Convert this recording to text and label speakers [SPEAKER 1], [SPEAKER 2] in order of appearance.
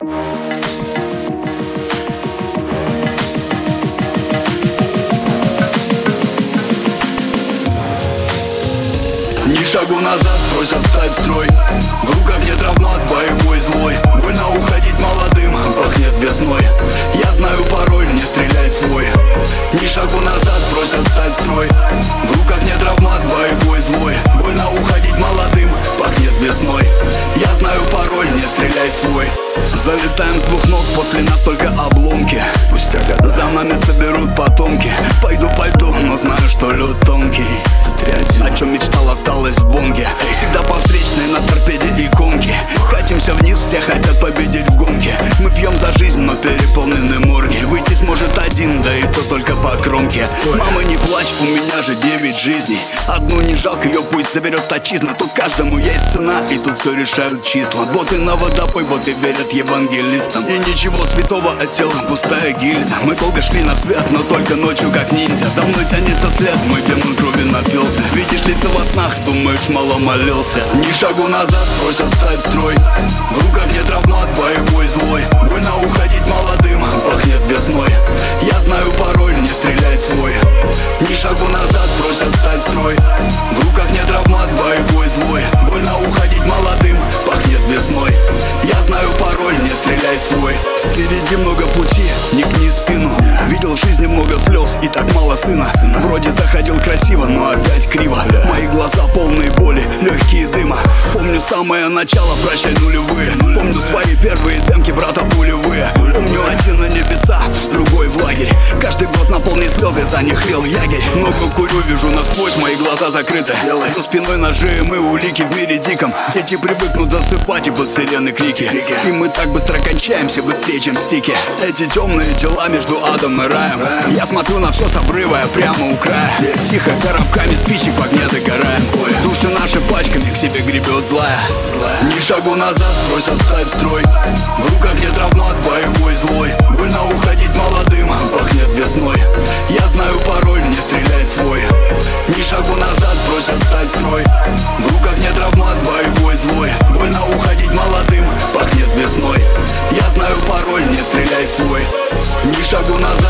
[SPEAKER 1] Ни шагу назад, просят встать в строй. В руках нет травмат, боевой злой. Больно уходить молодым, пахнет весной. Я знаю пароль, не стреляй свой. Ни шагу назад, просят встать в строй. В руках нет травмат, боевой злой. Больно уходить молодым, пахнет весной. Я знаю пароль, не стреляй свой. Залетаем с двух ног, после нас только обломки. Спустя года за нами соберут потомки. Пойду по льду, но знаю, что лед тонкий. О чем мечтал, осталось в бонге. Всегда по встречной на торпеде и конке. Катимся вниз, все хотят победить в гонке. Мы пьем за жизнь, но переполнены морги. Выйти сможет один, да и то только по кромке. Мама, не плачь, у меня же 9 жизней. Одну не жалко, ее пусть заберет отчизна. Тут каждому есть цена, и тут все решают числа. Боты на водопой, боты верят евангелистам. И ничего святого от тела, пустая гильза. Мы долго шли на свет, но только ночью как ниндзя. За мной тянется след, мой демон крови напился. Видишь лица во снах, думаешь, мало молился. Ни шагу назад, просят встать в строй. В руках нет травмат, боевой злой. Больно уходить молодым, пахнет весной. Я знаю пароль, не стреляй свой. Ни шагу назад, просят встать в строй. В руках нет травмат, боевой злой. Больно уходить молодым, пахнет весной. Я знаю пароль, не стреляй свой. Впереди много пути, не гни спину. Видел в жизни много слез и так мало сына. Вроде заходил красиво, но опять криво. Мои глаза полные боли, легкие дыма. Помню самое начало, прощай нулевые. Помню свои первые демки, брата пулевые. Помню один на небеса, другой в лагерь. Каждый год на полные слезы, за них лил ягерь. Много курю, вижу насквозь, мои глаза закрыты. За спиной ножи, мы улики в мире диком. Дети привыкнут засыпать и под сирены крики. И мы так быстро кончаемся, быстрее, чем стики. Эти темные дела между адом и раем. Я смотрю на все с обрыва, прямо у края. Тихо, коробками спичек в огне догораем. Души наши пачками к себе гребет злая. Ни шагу назад, просят встать в строй. В руках нет травмат, боевой злой. Больно уходить молодым, пахнет весной. Я знаю пароль, не стреляй свой. Ни шагу назад, просят встать в строй. В руках нет травмат, боевой злой. Больно уходить молодым, пахнет весной. Я знаю пароль, не стреляй свой. Ни шагу назад.